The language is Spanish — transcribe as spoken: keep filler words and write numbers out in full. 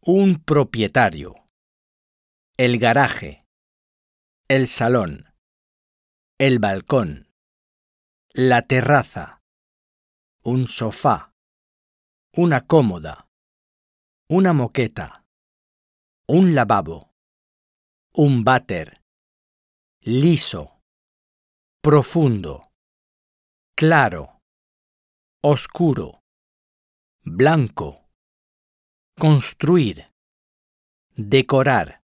Un propietario. El garaje. El salón. El balcón. La terraza. Un sofá. Una cómoda. Una moqueta. Un lavabo. Un váter. Liso. Profundo. Claro. Oscuro. Blanco. Construir. Decorar.